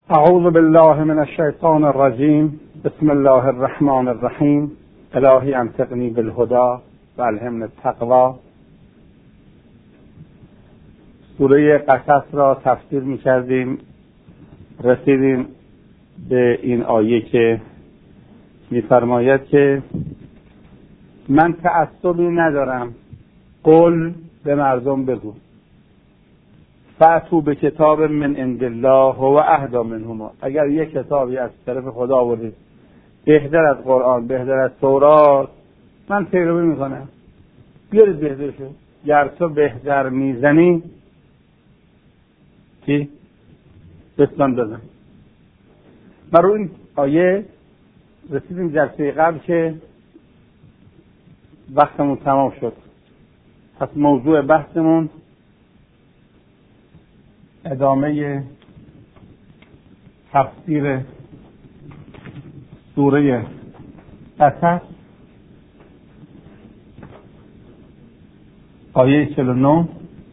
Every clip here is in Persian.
اعوذ بالله من الشیطان الرجیم. بسم الله الرحمن الرحیم. الهی انطقنی بالهدی و الهمنی التقوی. سوره قصص را تفسیر می‌کردیم، رسیدیم به این آیه که می‌فرماید که من تعصبی ندارم، قل به مردم بگو فأتوا به کتاب من عند الله هو اهدی منهما. اگر یک کتابی از طرف خدا آوردید بهتر از قرآن، بهتر از تورات، من پیروی میکنم. بیارید بهترشو. گر تو بهتر میزنی کی؟ بستان بزن. ما رو این آیه رسیدیم جلسه قبل که وقتمون تمام شد. پس موضوع بحثمون ادامه تفسیر سوره قصص آیه 49.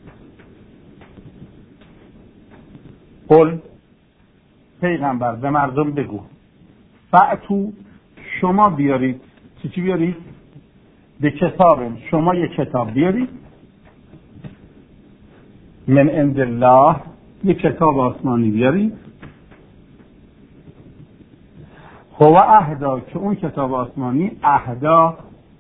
قل پیغمبر به مردم بگو فأتوا شما بیارید. چی بیارید؟ به کتاب، شما یک کتاب بیارید من عند الله، یک کتاب آسمانی بیارید هو اهدا، که اون کتاب آسمانی اهدا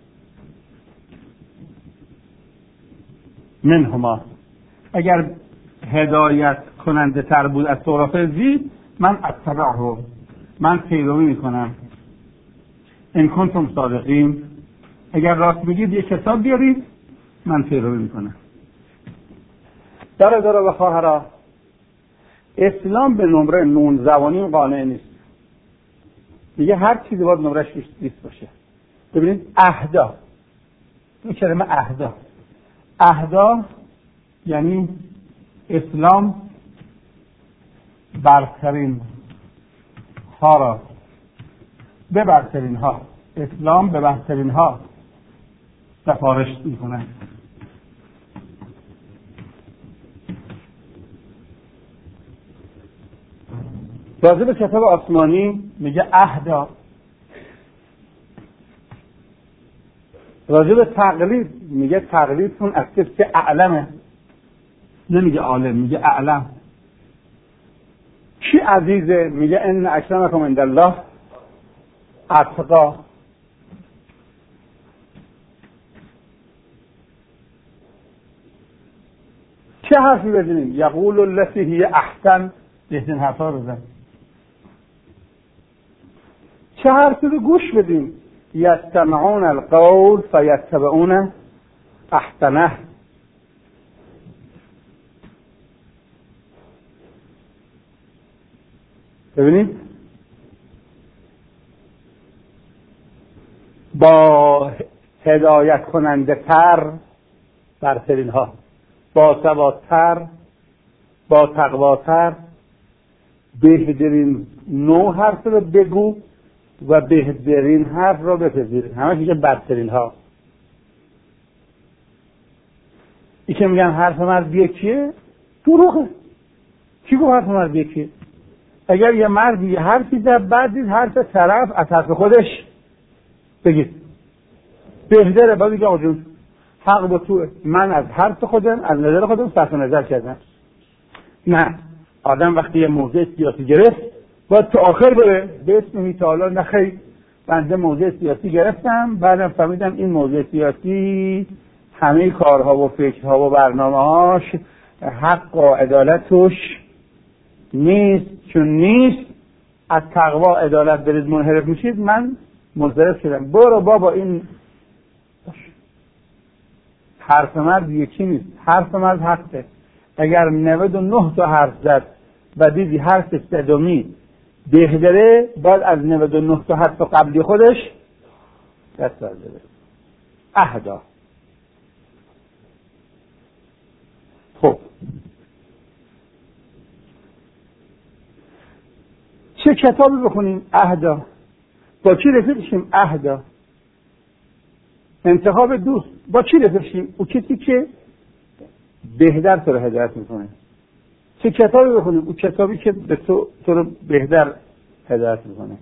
منهما، اگر هدایت کننده تر بود از تورات زید من اتبعه، من پیروی میکنم. ان کنتم صادقین، اگر راست بگید یک کتاب بیارید من پیروی میکنم. داره و خواهرها، اسلام به نمره نون زبانی قانع نیست. دیگه هر چیزی باید نمرهش 20 باشه. ببینید اهدا، این کلمه اهدا یعنی اسلام برترین ها را به برترین ها، اسلام به برترین ها سفارش میکنه. راجع به کتاب آسمانی میگه اهدا. راجع به تقلید میگه تقلیدتون از کسی که اعلمه، نمیگه عالم، میگه اعلم. کی عزیزه؟ میگه ان اکرمکم عند الله اتقا. چه حرفی بزنیم؟ یقول التی هی احسن. بهترین حرفا رو بزن. چه حرفی رو گوش بدیم؟ یستمعون القول فیتبعون احسنه. ببینید با هدایت کننده تر برترین ها، با ثبات‌تر، با تقواتر، بهترین نوع حرف رو بگو و بهترین حرف رو بپذیر. همه چیز بدترین ها. ای که میگن حرف مرد یکیه، دروغه. کی گفت حرف مرد یکیه؟ اگر یه مرد یه حرفی زد بعد دید حرف طرف از حرف خودش بگید بهتره. بعد بگید آقا جون حق با توه، من از حرف خودم، از نظر خودم صرف نظر کردم. نه، آدم وقتی یه موضع سیاسی گرفت باید تو آخر بره به اسم تعالی نخیر بنده موضع سیاسی گرفتم، بعدم فهمیدم این موضع سیاسی همه کارها و فکرها و برنامه‌هاش حق و عدالت توش نیست. چون نیست از تقوا عدالت برید منحرف میشید، من منصرف شدم. برو بابا، این حرف مرد یکی نیست. حرف مرد حقه. اگر 99 تا حرف زد و دیدی حرف صدومی بهتره، باید از 99 تا حرف قبلی خودش دست برداره. اهدا. خب چه کتابی بخونیم؟ اهدا. با کی رفیق شیم؟ اهدا. انتخاب دوست با کی رفیق شیم؟ او کسی که بهتر تو رو هدایت میکنه. چه کتابی بخونیم؟ اون کتابی که به تو رو بهتر هدایت میکنه.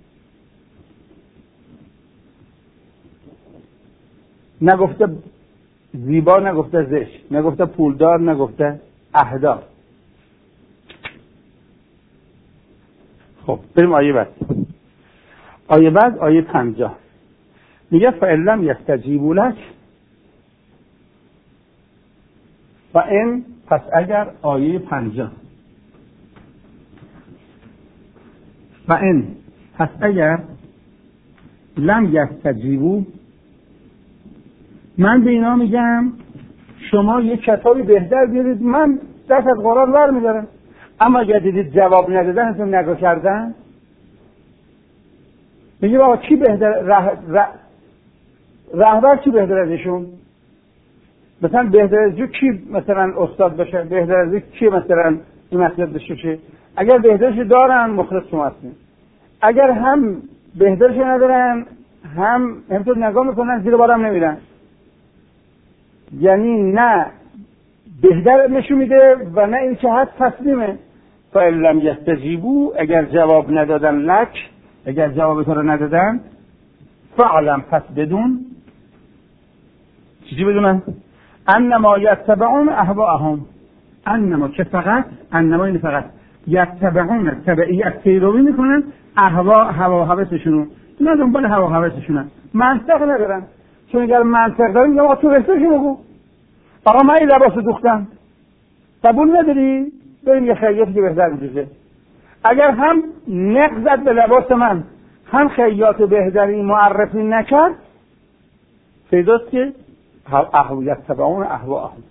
نگفته زیبا، نگفته زشت، نگفته پولدار، نگفته اهدا. خب بریم آیه بعد. آیه 50 میگه فَإِلَّمْ يَسْتَجِیبُوا لَکَ فَإِنْ، پس اگر، آیه 50 فَإِنْ، پس اگر، لم یستجیبوا، من به اینا میگم شما یک کتابی بهتر بیارید، من دست از قرآن ور میدارم. اما اگر دیدید جواب ندادن، ازون نگاه کردن، میگه بابا کی بهتر، رهبر کی بهتر ازشون؟ مثلا بهتر از کی مثلا استاد باشه؟ بهتر از کی مثلا این مسئله بشه؟ اگر بهترش دارن مخلص شما هستین، اگر هم بهترش ندارن هم همطور نگاه میکنن، زیر بارم نمیرن. یعنی نه بهتر نشون میده و نه این که هست تسلیمه. فَإِلَّمْ يَسْتَجِیبُوا، اگر جواب ندادن لک، اگر جواب تو رو ندادن، فَعْلَمْ، پس بدون. چیزی بدونن؟ انما یتبعون اهواءهم، انما که فقط، انما این فقط، یتبعون تبعیت پیروی میکنن هوا و هوسشونو، اینا دنبال هوا و هوسشونن، منطق ندارن. چون اگر منطق دارن میگم آقا تو بهترشو بگو، آقا من این لباسو دوختم، قبول نداری؟ بریم یه خیاطی که بهتر میدوزه. اگر هم نقضت به لباس من، هم خیاط بهتری معرفی نکرد، پیداست که یتبعون اهواءهم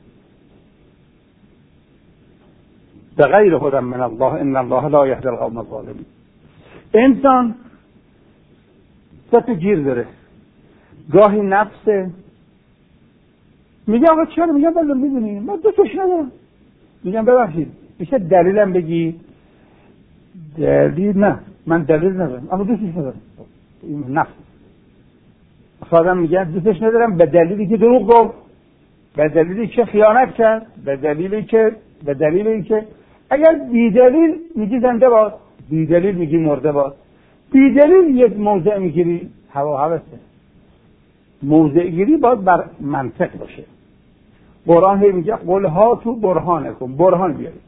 بغیر هدی من الله ان الله لا یهدی القوم الظالمین. انسان سطح گیر داره، گاهی نفسه میگه آقا چرا؟ میگم بله میدونی من دوستش ندارم. میگم ببخشید میشه دلیلم بگی؟ دلیل نه، من دلیل ندارم اما دوستش ندارم. این نفس خودم میگه دوستش ندارم به دلیلی که دروغ گفت، به دلیلی که خیانت کرد، به دلیلی که اگر بی دلیل میگی زنده باد، بی دلیل میگی مرده باد، بی دلیل یک موضع میگیری، هوا هوسه. موضع گیری باید بر منطق باشه. قرآن هی میگه قل هاتوا برهانکم، برهان بیارید.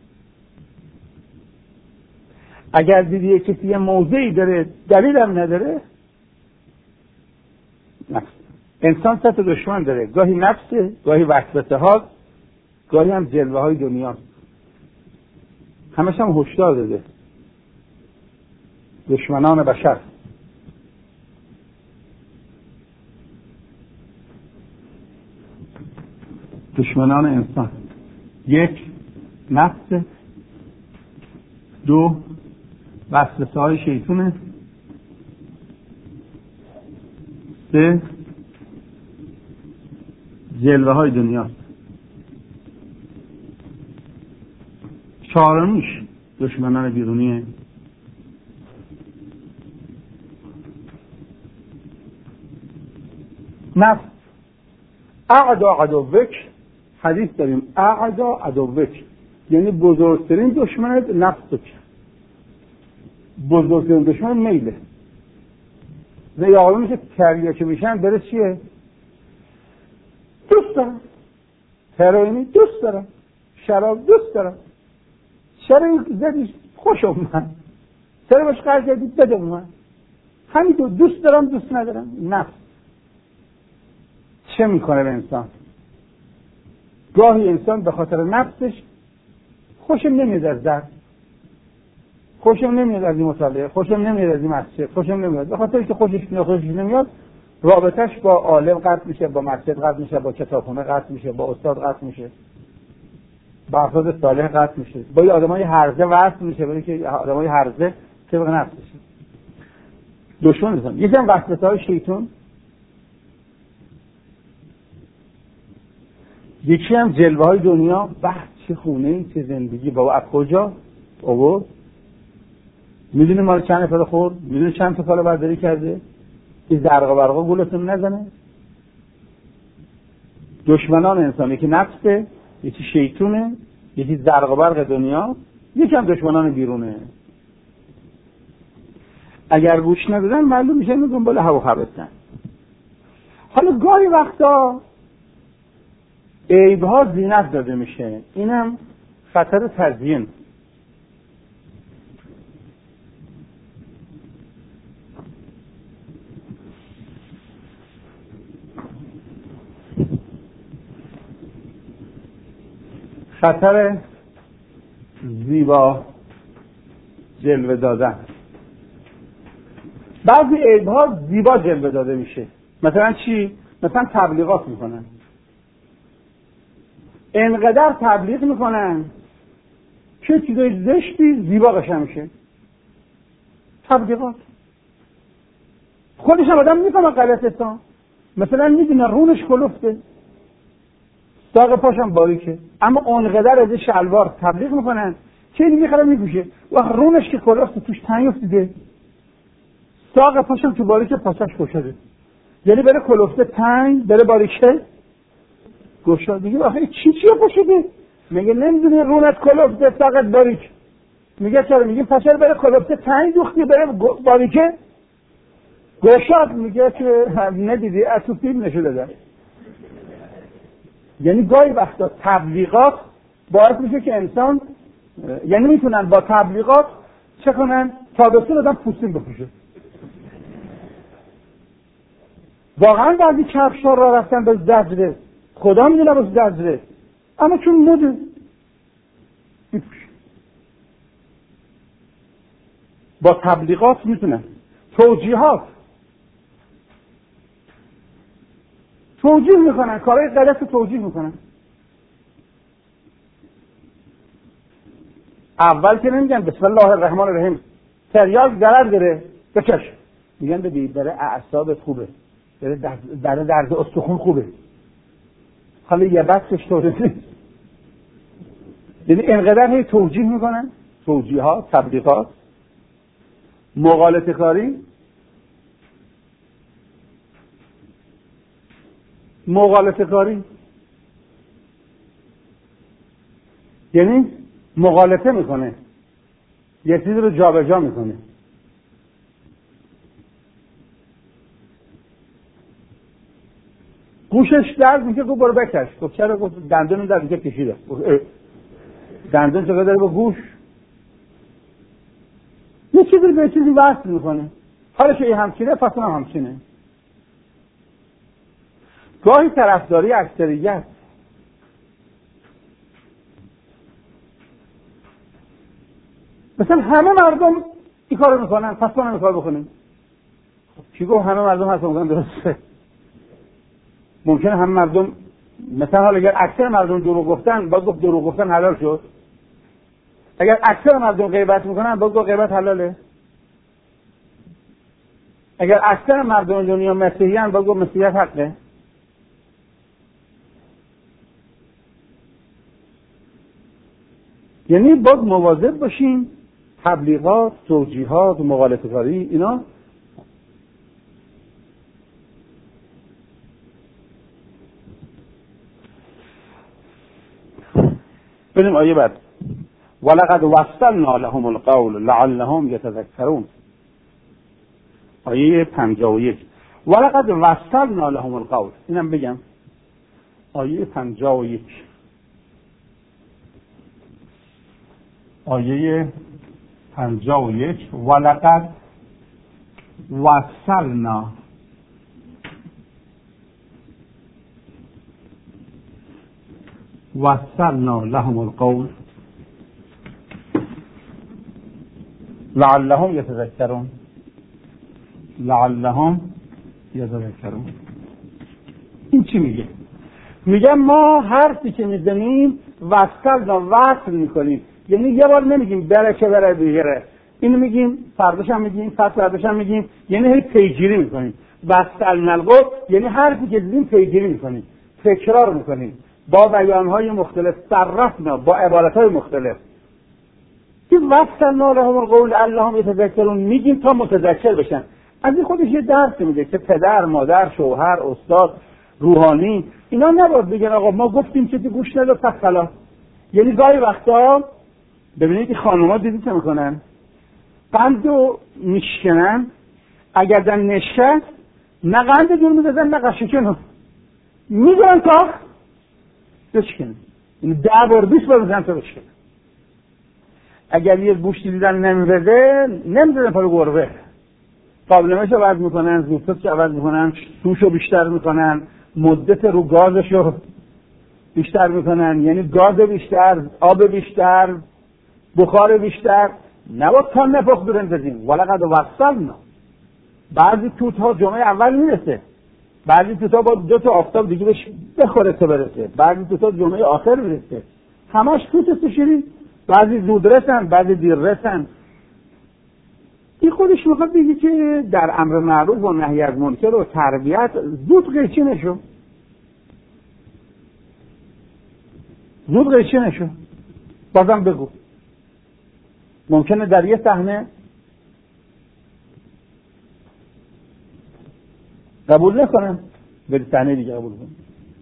اگر دیدی یک کسی یه موضعی داره دلیل هم نداره، نفس. انسان سه تا دشمن داره، گاهی نفسه، گاهی وسوسه ها، گاهی هم جلوه های دنیا. همش هم هشدار داده دشمنان بشر. دشمنان انسان، یک نفس، دو وسوسه های شیطونه، سه جلوه های دنیا، چهارمیش دشمنان بیرونیه. نفس اعدا عدوک، حدیث داریم اعدا عدوک یعنی بزرگترین دشمنت نفسه. بزرگترین دشمن میله. زیادمی که تریاکه میشن بره چیه؟ دوست دارم هروئینی، دوست دارم شراب، دوست دارم. چرا زدیش خوش اومد، چرا باش قرض کردی بده اومد، همینطور دوست دارم دوست ندارم. نفس چه میکنه به انسان؟ گاهی انسان به خاطر نفسش خوشم نمیاد از درد، خوشم نمیاد از این مطالعه، خوشم نمیاد از این مسجد، خوشم نمیاد. به خاطر که خوشش نمیاد رابطش با عالم قطع میشه، با مسجد قطع میشه، با کتابخونه قطع میشه، با استاد قطع میشه، با افراد صالح قطع میشه، با این آدمای هرزه وصل میشه، برای که آدمای هرزه طبق نفسش دشمن میشن. یکی هم وسوسه‌های شیطان، یکی هم جلوه‌های دنیا. چه خونه، چه زندگی، بابا از کجا آورد؟ میدونی مال چند نفر خورد؟ میدونی چند تا کالا برداری کرده؟ این زرقا برقا گولتون نزنه. دشمنان انسان یکی نفسه، یکی شیطونه، یکی زرق و برق دنیا، یکم دشمنان بیرونه. اگر گوش ندادن معلوم میشه اینو دنبال هوا خبستن. حالا گاهی وقتا عیب‌ها زینت داده میشه، اینم خطر تزیین. خطر زیبا جلوه دادن. بعضی عیب‌ها زیبا جلوه داده میشه. مثلا چی؟ مثلا تبلیغات میکنن، انقدر تبلیغ میکنن که چیزای زشتی زیبا قشنگ میشه. تبلیغات خودش هم آدم میفهمه غلطه. مثلا میدونه رونش کلفته، ساق پاشم باریکه، اما اونقدر از شلوار تبلیغ میکنن که اینی میخره میپوشه و رونش که کلفته، توش تنگ افتیده، ساق پاشم تو باریکه، پاسش گشاده. یعنی بره کلفته تنگ، بره باریکه گشاد. میگه آخه چی پاشده؟ میگه نمیدونی رونت کلفته، ساقت باریک. میگه چرا؟ میگه پسر بره کلفته تنگ دوختی، بره باریکه گشاد. میگه که ندیدی از تو فیلم نشون دادن. یعنی گاهی وقتا تبلیغات باعث میشه که انسان، یعنی میتونن با تبلیغات چه کنن؟ تابستون آدم پوستین بپوشه. واقعا بعضی کفش‌ها را رفتن به زجره، خدا میدونه به زجره، اما چون موده میپوشه. با تبلیغات میتونن. توجیه میکنن، کارهای غلط توجیه میکنن. اول که نمیگن بسم الله الرحمن الرحیم، تریاک درد داره بکش، میگن ببین برای اعصابت خوبه، برای درد استخون خوبه. حالا یه بحثش طوره نیست. یعنی انقدر هی توجیه میکنن، توجیهات، تبلیغات، مغالطه کاری. یعنی مغالطه میکنه، یه چیزی رو جابجا میکنه. گوشش درد میگه گفت برو بکش. گفت چرا؟ گفت دندون درد میگه کشیده. دندون چقدر داره با گوش؟ یه چیزی رو به چیزی وصل میکنه. حالا که این همچینه پس اون همچینه. گاهی طرفداری اکثریت. مثلا همه مردم این کارو میکنن، پس ما هم این کار بکنیم. کی گفت همه مردم هست میکنن درسته؟ ممکنه همه مردم، مثلا حالا اگر اکثر مردم دروغ گفتن، باز گفت دروغ گفتن حلال شد. اگر اکثر مردم غیبت میکنن، باز گفت غیبت حلاله. اگر اکثر مردم دنیا مسیحیان، باز گفت مسیحیت حقه. یعنی باید مواظب باشیم. تبلیغات، توجیهات و مغالطه کاری اینا بریم آیه بعد. ولقد وصلنا لهم القول لعلهم يتذكرون. آیه 51. ولقد وصلنا لهم القول. اینم بگم آیه 51. آیه 51 ولقد وصلنا لهم القول لعلهم يتذكرون. این چی میگه؟ میگه ما حرفی که میزنیم وصل میکنیم. یعنی یه بار نمیگیم بره دیگره، اینو میگیم فرداش هم میگیم، فرداش هم میگیم، یعنی هی پیگیری میکنیم. وصلنا القول یعنی حرفی که زدیم پیگیری میکنیم، تکرار میکنیم با بیانهای مختلف، صرفنا با عبارتهای مختلف. این وصلنا لهم القول لعلهم يتذكرون میگیم تا متذکر بشن. از این خودش یه درس میده که پدر، مادر، شوهر، استاد، روحانی اینا نباید بگن آقا ما گفتیم که گوش نداد پس خلاص. یعنی گاهی وقتا ببینید که خانوما دیدی چه میکنن؟ قندو میشکنن، اگر در نشست نه قند دور میدازن نه قشکن میدونن تا بشکنن، یعنی 10 بار 20 بار میزنن تا بشکنن. اگر یه گوشتی دیدن نمیرده نمیدونن پا رو گربه، قابلمه‌شو عوض میکنن، زوفتشو عوض میکنن، سوشو بیشتر میکنن، مدت رو گازشو بیشتر میکنن، یعنی گاز بیشتر، آب بیشتر، بخار بیشتر. نباید تا نپخت برندازیم. ولقد وصلنا. بعضی توت ها جمعه اول میرسه، بعضی توت ها با 2 تا آفتاب دیگه بهش بخوره تا برسه، بعضی توت ها جمعه آخر میرسه. همش توت شیرین، بعضی زود رسن بعضی دیر رسن. این خودش میخواد بگه که در امر معروف و نهی از منکر و تربیت زود قیچی نشو، زود قیچی نشو. بازم بگو ممکنه در یه صحنه قبول نکنن، بری صحنه دیگه قبول کنن.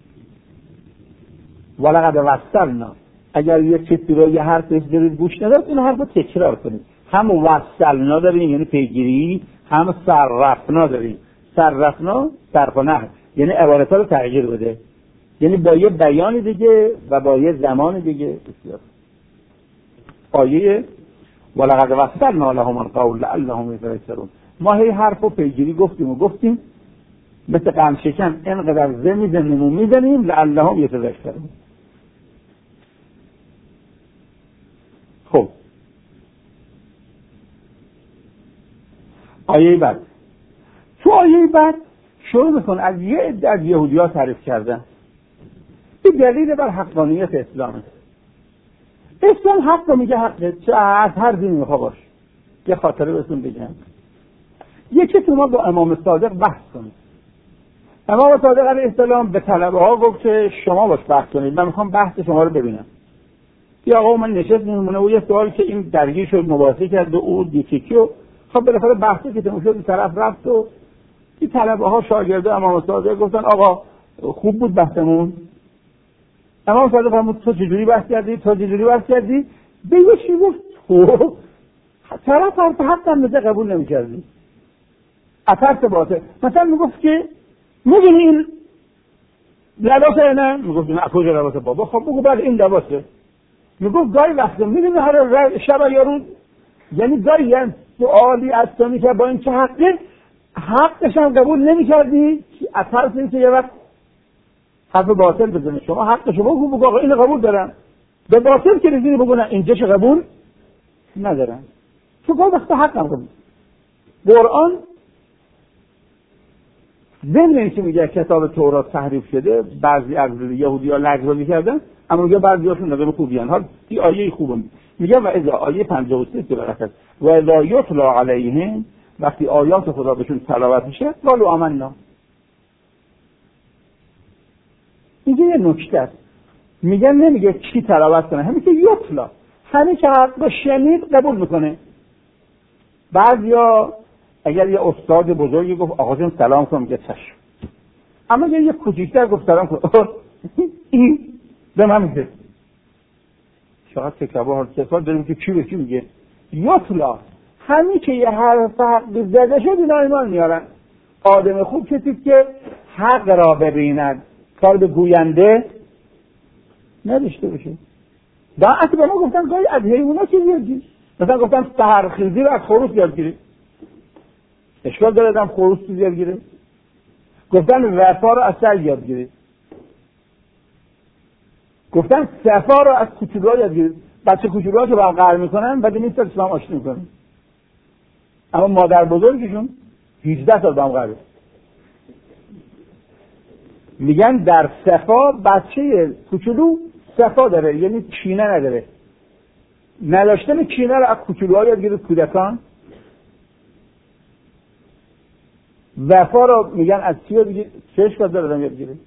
ولقد وصلنا. اگر یه چیزی رو یه حرفش دارید گوش ندارید، این حرف رو تکرار کنید. هم وصلنا داریم یعنی پیگیری، هم صرفنا داریم. صرفنا صرف و نحو یعنی عبارت‌ها رو تغییر بده، یعنی با یه بیان دیگه و با یه زمان دیگه. بسیار آیه ولقد وصلنا لهم القول لعلهم يتذكرون. ما هی حرف و پیگیری گفتیم مثل قند شکن اینقدر میزنیم لعلهم یتذکرون. خب آیه بعد، تو آیه بعد شروع میکن از یه عده از یهودی‌ها تعریف کردن. این دلیل بر حقانیت اسلامه. اسلام حق رو میگه، حقه چه از هر دینی میخوا باش. یه خاطره بهتون بگم. یکی تو ما با امام صادق بحث کنید. امام صادق علیه السلام به طلبه ها گفت که شما باش بحث کنید، من میخوام بحث شما رو ببینم. یا آقا من نشست میمونه و یه سوال که این درگیر شد مباحثه کرد و اون یکی و خب بالاخره بحثی که تموم شد این طرف رفت و این طلبه ها شاگرده امام صادق گفتن آقا خوب بود بحثمون. امام صادق فرمود تو چجوری بحث کردی؟ به یه چی گفت تو طرف حتی هم قبول نمی‌کردی. اثرت باطل. مثلا میگفت که می‌بینی این لباسه نه؟ میگفت نه کجا لباسه بابا؟ خب بگو بعد این لباسه. میگفت گاهی وقتا می‌بینی هر شب یا روز، یعنی گاهی یه سوالی از تو می‌کرد با این چه حقش هم قبول نمی‌کردی، اثر این که یه وقت حرف باطل بزنه. شما حقشو بگو آقا اینو قبول دارم، به باطل که رسیدی بگو نه اینجاش قبول ندارم. تو گاهی وقتا حق هم قبول. قرآن ضمن اینکه میگه کتاب تورات تحریف شده، بعضی از یهودی‌ها لغو کردن، اما میگه بعضی‌هاشون نظر خوبی ان. حالا این آیه خوبه میگه و اذا آیه 53 که برکت و اذا یتلا علیهم، وقتی آیات خدا بهشون تلاوت میشه قالوا آمنا. میگه یه نکته است، میگه نمیگه کی تلاوت کنه، همین که یتلا، همین که حق شنید قبول میکنه. بعضیا اگر یه استاد بزرگی گفت آقا جون سلام کن میگه چشم، اما یه کوچیک‌تر گفت سلام کن این به من میگه شاید تکبر حال کسا داریم که کی به کی میگه یتلا، همین که یه حرف حق زده شد اینا ایمان میارن. آدم خوب کسی که حق را ببیند کار به گوینده نداشته باشه. در اصل به ما گفتن گاهی از حیونا چیز یاد گیری، مثلا گفتن سحرخیزی رو از خروس یاد گیری. اشکال داره آدم خروس چیز یاد گیره؟ گفتن وفا رو از سگ یاد گیری، گفتن صفا رو از کوچولوها یاد گیری. بچه کوچولوها که با هم قهر میکنن بعد نیست که با هم آشتی میکنن، اما مادر بزرگشون 18 سال با هم قهر. میگن در صفا بچه کوچولو صفا داره، یعنی کینه نداره. نداشتن کینه رو از کوچولوها یاد گیرید کودکان. وفا رو میگن از چی یاد گیرید؟ چشم دارم یاد گیرید.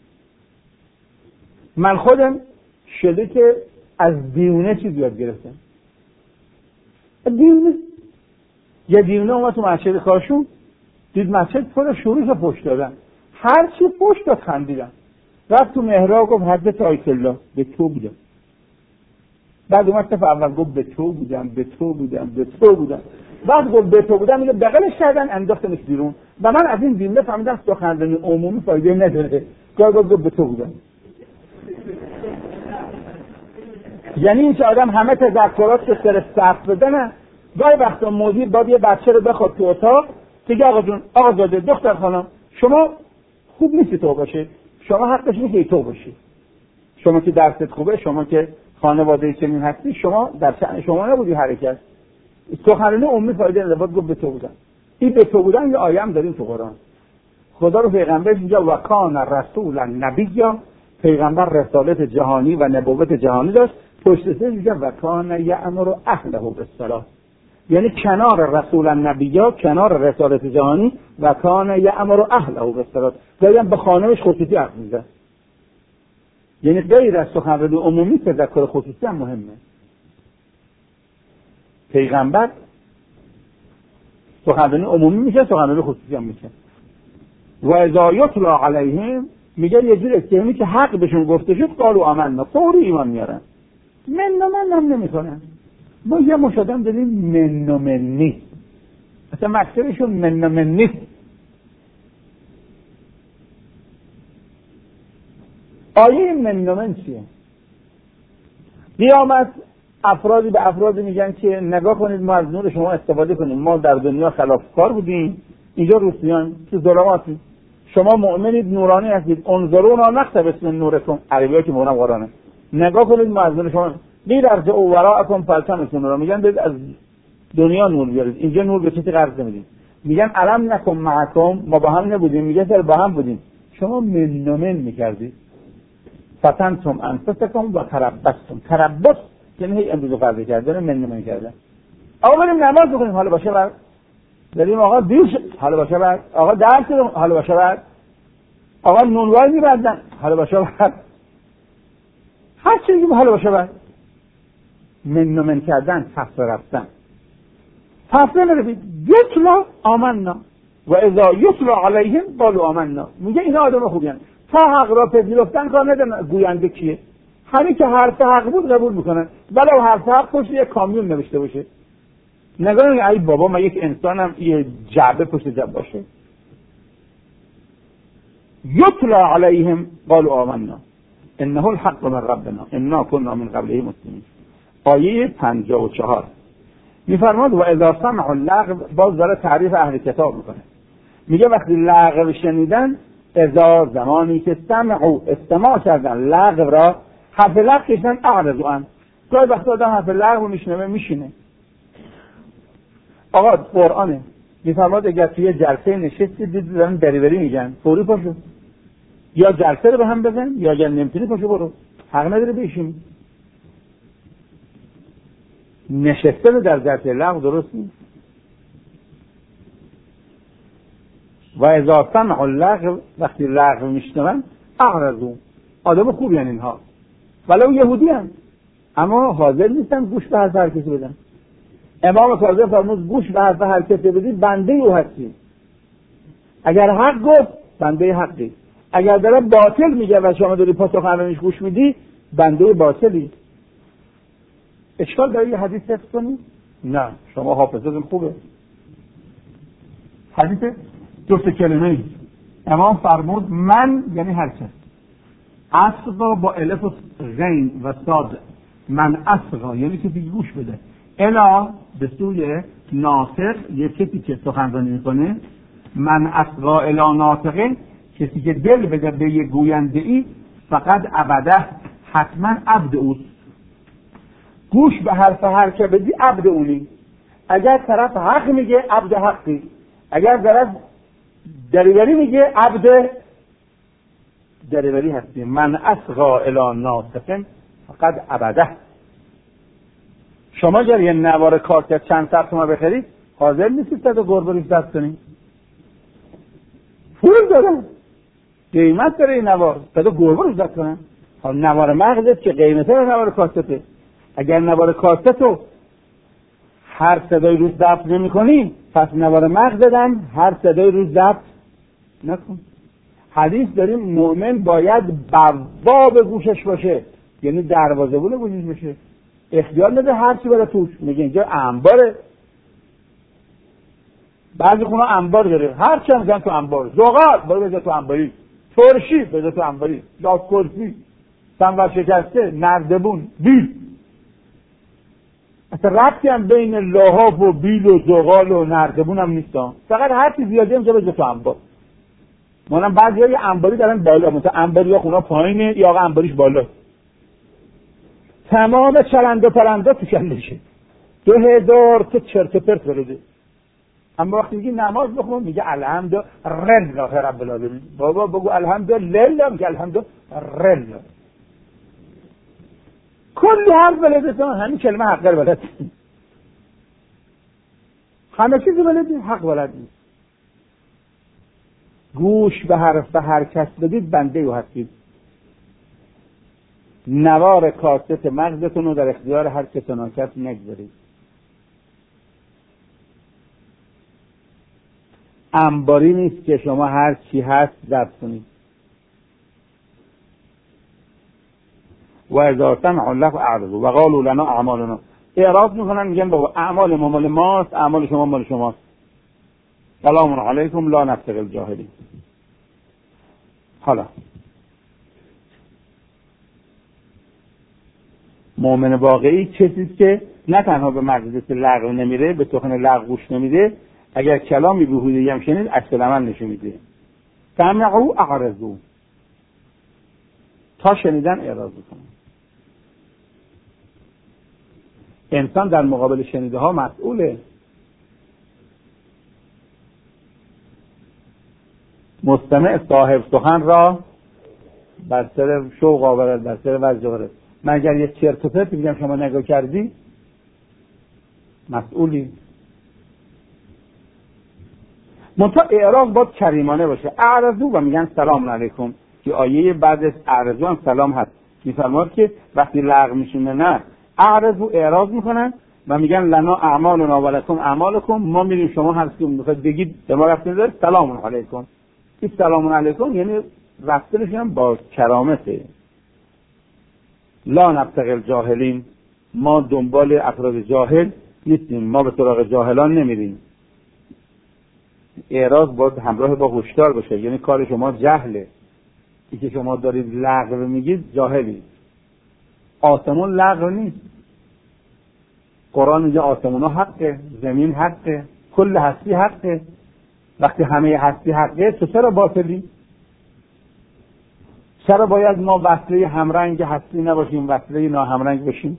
من خودم شده که از دیونه چیز یاد گرفتم. دیونه یه دیونه اومد تو مسجد کاشون، دید مسجد پر شروع پشت دادن، هر چی پشت داد خندیدن. رفت تو محراب گفت حضرت آیت الله به تو بودم. بعد اومد صف اول گفت به تو بودم. بعد گفت به تو بودم، میگه بغلش کردن انداختنش بیرون و من از این جمله فهمیدم سخنرانی عمومی فایده نداره. گفت به تو بودم. یعنی این که آدم همه تذکرات که سر صف بدنه، گاهی وقتا مدیر باید یه بچه رو بخواد تو اتاق که آقا جون، آقا زاده، دختر خانم، شما خوب نیستی تو باشه، شما حقش نیست که تو باشی، شما که درست خوبه، شما که خانواده چنین هستی، شما در شأن شما نبودی حرکت. سخنرانی عمومی فایده نداره. باید گفت به تو بودم. این به تو بودن یه آیه هم داریم تو قرآن. خدا رو پیغمبر میگه و کان رسولا نبیا، پیغمبر رسالت جهانی و نبوت جهانی داشت. پشت سر میگه و کان یأمر اهله بالصلاة، یعنی کنار رسولا نبیا، کنار رسالت جهانی، و کان یأمر اهله بالصلاة، داریم به خانه‌اش خصوصی حرف میزنه. یعنی غیر از سخنرانی عمومی تذکر خصوصی هم مهمه. پیغمبر سخنرانی عمومی میشه، سخنرانی خصوصی هم میشه. و اذا یتلی علیهم، میگه یه جور اتهامی که حق بهشون گفته شد قالوا آمنا، فوری ایمان میارن. من هم نمیکنن. ما یه مشادم داریم من نیست، اصلا مکتبشون من نیست. آیه من چیه؟ قیامت افرادی به افرادی میگن که نگاه کنید ما از نور شما استفاده کنیم، ما در دنیا خلافکار بودیم، اینجا روسیان تو ظلماتی، شما مؤمنید نورانی هستید، انظرونا نقتبس من نورکم، عربی‌ها که مونم قرآنه، نگاه کنید ما از نور شما غیر ارجعوا وراءکم فالتمسوا نورا، میگن برید از دنیا نور بیارید، اینجا نور به کسی قرض نمیدید. میگن الم نکن معکم، ما با هم نبودیم، میگه چرا با هم بودیم، شما من میکردید. فتنتم انفسکم و تربص یعنی هی امروز فرض کردن من کردن. آقا بریم نماز بخونیم، حالا باشه بعد بریم آقا دیش، حالا باشه بعد آقا درس رو، حالا باشه بعد آقا نونوای میبردن، حالا باشه بعد هر چی میگیم حالا باشه بعد. من کردن، تفسیر رفتن، تفسیر نروید. یتلا آمنا و اذا یتلا علیهم قالوا آمنا، میگه اینا آدم خوبی هستن، تا حق را پذیرفتن کار ندارن گوینده کیه، همین که حرف حق بود قبول میکنن، ولو حرف حق پشت یک کامیون نوشته باشه. نگاه ای بابا، من یک انسانم یه جعبه پشت جعبه باشه. یتلا علیهم قالوا آمنا انه الحق من ربنا انا كنا من قبله مسلمین. آیه 54 میفرماد و اذا سمعوا اللغو، باز داره تعریف اهل کتاب میکنه، میگه وقتی لغو شنیدن، اذا زمانی که سمعوا استماع کردن لغو را، حرف لغو کشن اعرضوا عنه. گاهی وقتا آدم حرف لغو میشنوه میشینه. آقا قرآنه میفرماد اگر توی جلسه نشستی دید دارن بری میگن، فوری پاشو، یا جلسه رو به هم بزن، یا اگر نمیتونی پاشو برو، حق نداره بشین. نشسته رو در جلسه لغو درست نیست. و اذا سمعوا اللغو، وقتی لغو میشنون اعرضوا، آدم خوبی هستن اینها، ولو یهودی هم، اما حاضر نیستن گوش به حرف هر کسی بدن. امام کاظم فرمود گوش به حرف هر کسی بدی بنده او هستی. اگر حق گفت بنده حقی، اگر داره باطل میگه و شما داری پاسخ همونش گوش میدی بنده باطلی. اشکال داری یه حدیث حفظ کنی؟ نه، شما حافظتون خوبه. حدیث دو سه کلمه امام فرمود من یعنی هر کس اصغا با الف و غین و صاد، من اصغا یعنی کسی گوش بده، الا به سوی ناطق، یه کسی که سخنرانی میکنه، من اصغا الا ناطقه، کسی که دل بده به یه گوینده ای، فقط عبده حتما عبد اوست. گوش به حرف هر که بدی عبد اونی. اگر طرف حق میگه عبد حقی، اگر طرف دریوری میگه عبد دریوری هستی. من اصغا الی ناطق فقط عبده. شما اگر یه نوار کارت چند صد تومان بخرید حاضر نیستید تا گربه روش دست کنید؟ پول داره، قیمت داره این نوار، تا گربه روش دست کنن. نوار مغزت که قیمته نوار کارتته. اگر نوار کارتتو هر صدای روز ضبط نمی کنی، پس نوار مغز دادن هر صدای روز ضبط نکن. حدیث داریم مؤمن باید بواب گوشش باشه، یعنی دروازه بوله گوشش باشه. اختیار نده هر چی بره توش. میگه اینجا انباره، بعضی خونه انبار داره، هر چی هم میگن تو انبار، زغال برو بذار تو انباری، ترشی بذار تو انباری، لاس کرسی، صنوبر شکسته، نردبون، بیل. اصلا ربطی هم بین لحاف و بیل و زغال و نردبون هم نیستن، فقط هر چی زیاده اینجا بذار تو انبار. مانم بعضی های انباری دارن بالا، مثلا انباری ها خونه پایینه، یا آقا انباریش بالا، تمام چرند و پرنده تو کلشه 2000 تا چرت و پرت برده. اما وقتی میگی نماز بخون میگه الحمدلله رب العالمین. بابا بگو الحمدلله، میگه الحمدلله. کلی حرف بلده، همین کلمه حق رو بلد، همه چیزی بلدی، حق بلد نیست. گوش به حرف به هر کس بدید بنده او هستید. نوار کاست مغزتون رو در اختیار هر کس و ناکس نگذارید. انباری نیست که شما هر چی هست ضبط کنید. و اذا سمعوا له اعرضوا و قالوا لنا اعمالنا. اعراض میکنن، میگن بابا اعمال ما مال ماست، اعمال شما مال شماست. سلام علیکم لا نبتغی الجاهلین. حالا مؤمن واقعی کسی که نه تنها به مجلس لغو نمیره، به سخن لغو گوش نمیده، اگر کلامی بیهوده‌ای هم شنید عکس العمل نشون میده. سمعوا اعرضوا، تا شنیدن اعراض کنن. انسان در مقابل شنیده ها مسئوله. مستمع صاحب سخن را بر سر شوق آورد، بر سر وجه آورد. من اگر یه چرت و پرت میگم شما نگاه کردی، مسئولی. منتها اعراض باید کریمانه باشه. اعرضوا و میگن سلام علیکم، که آیه بعد از اعرضوا هم سلام هست. میفرماد که وقتی لغو میشونه نه، اعرضوا اعراض میکنن و میگن لنا اعمالنا و لکم اعمالکم، ما میریم شما هر چی میخواید بگید به ما رفتن داره سلام علیکم. این سلام علیکم یعنی رفتنش هم با کرامته. لا نبتغی الجاهلین، ما دنبال افراد جاهل نیستیم، ما به سراغ جاهلان نمیریم. اعراض باید همراه با هشدار باشه، یعنی کار شما جهله، این که شما دارید لغو میگید جاهلی. آسمون لغو نیست. قرآن میگه آسمون ها حقه، زمین حقه، کل هستی حقه. وقتی همه هستی حقه تو چرا باطلی؟ چرا باید ما وصله همرنگ هستی نباشیم، وصله ناهمرنگ باشیم؟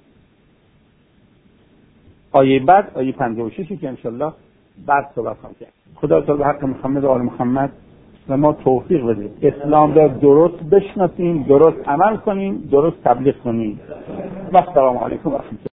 آیه بعد آیه 56 که انشالله بعد صحبت خواهیم کرد. خدا تعالی به حق محمد و آل محمد و ما توفیق بده اسلام را درست بشناسیم، درست عمل کنیم، درست تبلیغ کنیم. و السلام علیکم و رحمت الله.